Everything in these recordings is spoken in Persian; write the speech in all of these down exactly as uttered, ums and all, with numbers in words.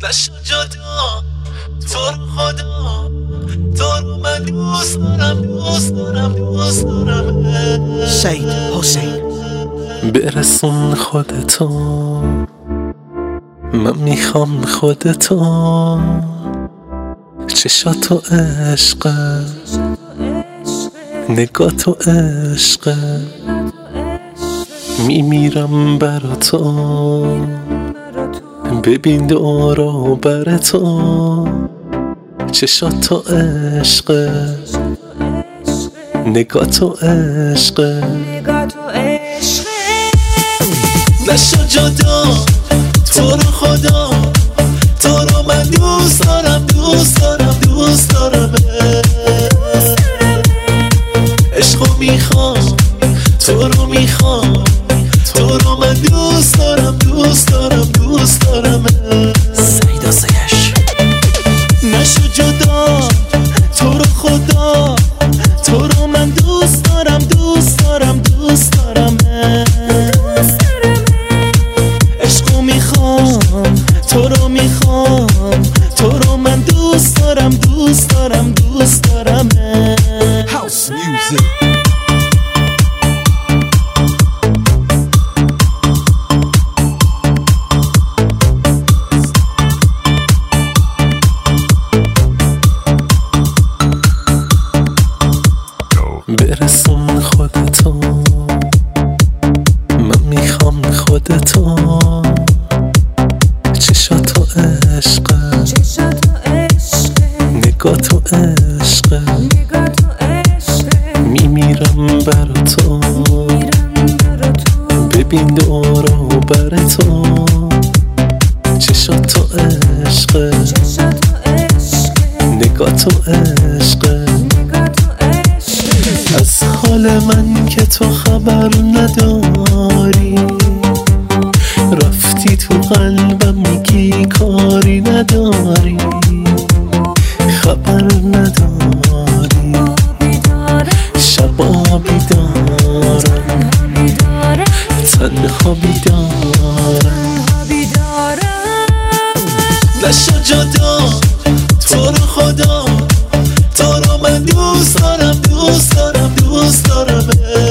نشو جدا تو رو خدا، تو رو من دوست دارم دوست دارم دوست دارم. سید حسین برسون خودتو، من میخوام خودتو، چشاتو عشقه، نگاه تو عشقه، میمیرم برا تو، ببین دورو بر تو، چشاتو عشقه، نگاه تو عشقه. نشو جدا تو رو خدا، تو رو من دوست دارم دوست دارم دوست دارم. عشقو میخوام تو رو میخوام، تو رو من دوست دارم دوست دارم دوست دارم. سید آسایش نشو جدا تو رو خدا، تو رو من دوست دارم دوست دارم دوست دارم. عشقو میخوام تو رو میخوام، تو رو من دوست دارم دوست دارم دوست دارم. هاوس میوزیک برسون خودتو، من میخوام خودتو، چشاتو عشقه، نگاه تو عشقه، میمیرم برا تو، ببین دورو بر تو، چشاتو عشقه، نگاه تو عشقه. از حال من که تو خبر نداری، رفتی تو قلبم میگی کاری نداری، خبر نداری، شبا بیدارم، تنها بیدارم. نشو جدا تو رو خدا، تو رو من دوست دارم دوست دارم دوست دارم.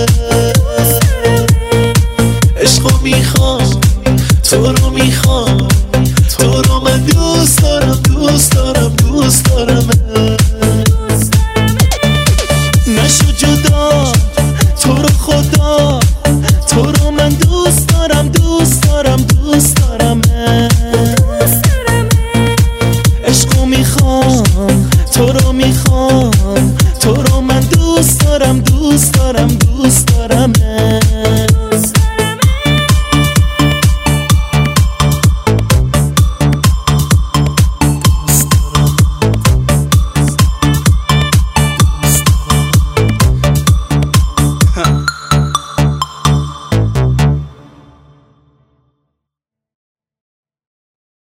عشقو میخوام تو رو میخوام، تو رو من دوست دارم دوست دارم دوست دارم. نشو جدا تو رو خدا، تو رو من دوست دارم دوست دارم دوست دارم. عشقو میخوام تو رو میخوام، تو رو من دوست دارم دوست دارم دوست دارم.